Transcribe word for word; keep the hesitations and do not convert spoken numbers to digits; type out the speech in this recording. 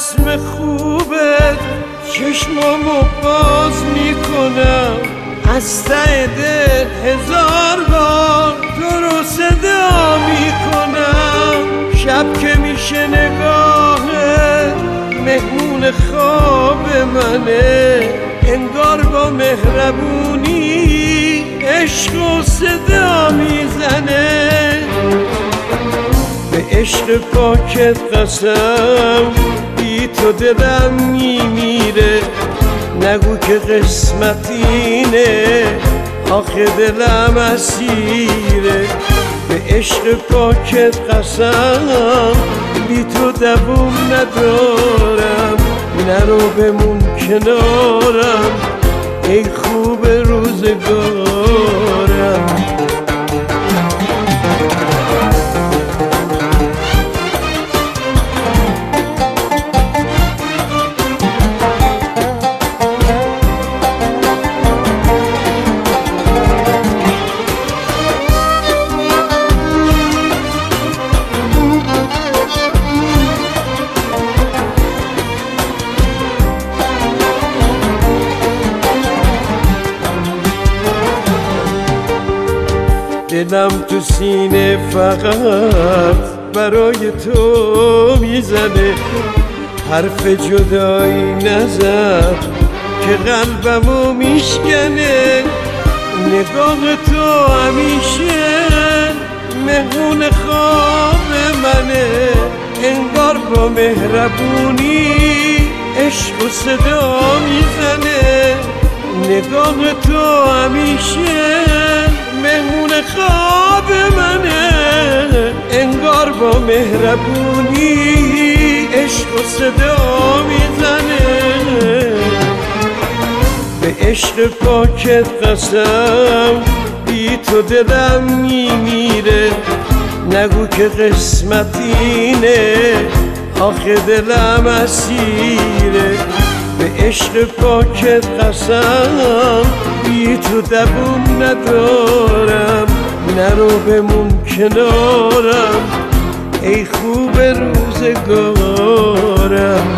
اسم خوبت چشمامو باز میکنم، از ته دل هزار بار تو رو صدا میکنم. شب که میشه نگاهت مهمون خواب منه، انگار با مهربونی عشق و صدا میزنه. به عشق پاکت قسم بی تو دلم میمیره، نگو که قسمت اینه آخه دلم اسیره. به عشق پاکت قسم بی تو دووم ندارم، نرو بمون کنارم ای خوب روزگارم. دلم تو سینه فقط برای تو میزنه، حرف جدایی نزن که قلبمو میشکنه. نگاه تو همیشه مهمون خواب منه، انگار با مهربونی عشق و صدا میزنه. نگاه تو همیشه مهمون خواب منه، انگار با مهربونی عشق و صدا میزنه. به عشق پاکت قسم بی تو دلم میمیره، نگو که قسمت اینه آخه دلم اسیره. به عشق پاکت قسم بی تو دووم ندارم، نرو بمون کنارم ای خوب روزگارم.